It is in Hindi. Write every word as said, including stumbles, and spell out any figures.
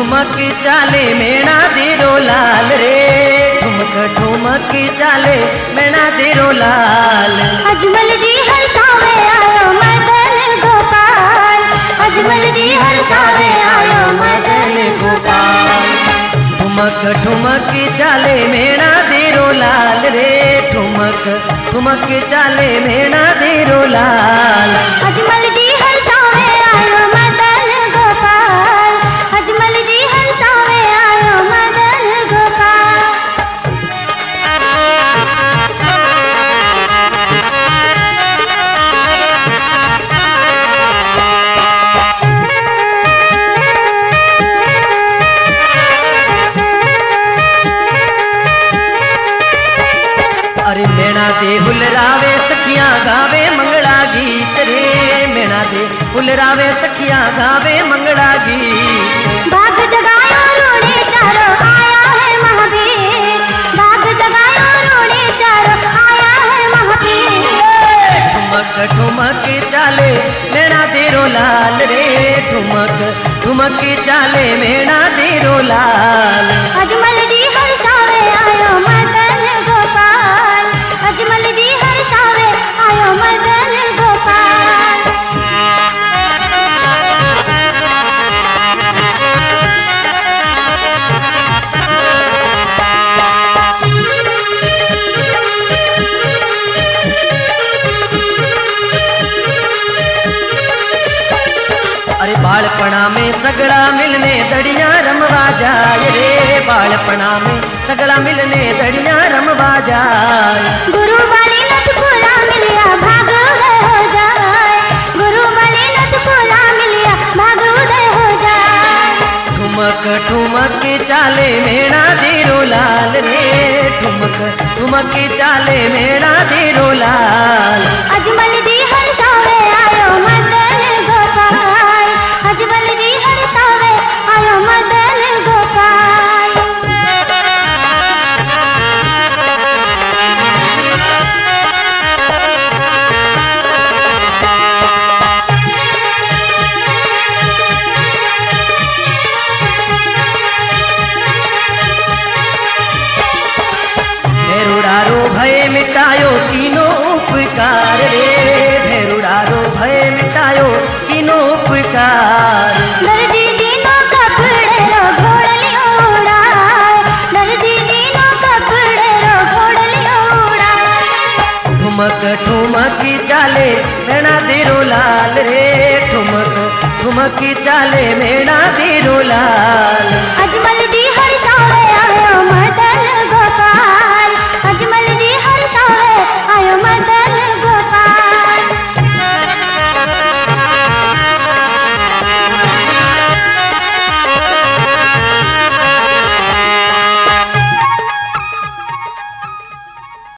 ठुमक चाले मेणा देरो लाल रे, ठुमक ठुमक चाले मेणा देरो लाल। अजमल जी हरसावे आयो मदन गोपाल, अजमल जी हरसावे आयो मदन गोपाल। ठुमक ठुमक चाले मेणा देरो लाल रे, ठुमक ठुमक चाले मेणा देरो लाल। अजमल जी हरसावे आयो मदन गोपाल, अजमल जी हरसावे आयो मदन गोपाल। अरे मेणा दे हुलरावे सखियां गावे मंगला गीत रे, मेणा दे हुलरावे सखियां गावे मंगला गीत। बाग जगायो रोड़े चारो आया है महावीर, बाग जगायो रोड़े चारो आया है महावीर। ठुमक ठुमक चाले मेणा देरो लाल रे, ठुमक ठुमक चाले मेणा देरो लाल। अजमल जी हर्षावे आयो मदन गोपाल, अजमल जी हर्षावे आयो मदन गोपाल। अरे बालपणा में सगड़ा मिलने दड़िया रमवा जाए रे, बालपणा में सगड़ा मिलने दड़िया रमवा जाए। गुरु वाली नथ पूरा मिलिया भाग उदय हो जाए, गुरु वाली नथ पूरा मिलिया भाग उदय हो जाए। ठुमक ठुमक चाले मेणा देरो लाल रे, ठुमक ठुमक चाले मेणा देरो लाल। अजमल जी हर्षावे आयो मदन गोपाल, अजमल जी हर्षावे आयो मदन गोपाल। भेरुड़ारो भय मिटायो तीनों उपकार रे, भेरुड़ारो भय मिटायो तीनों उपकार। दर्दी दीनो कपड़े रो घोड़ली उड़ाए, दर्दी दीनो कपड़े रो घोड़ली उड़ाए। ठुमक ठुमक चाले मेणा देरो लाल रे, ठुमक ठुमक चाले मेणा देरो लाल।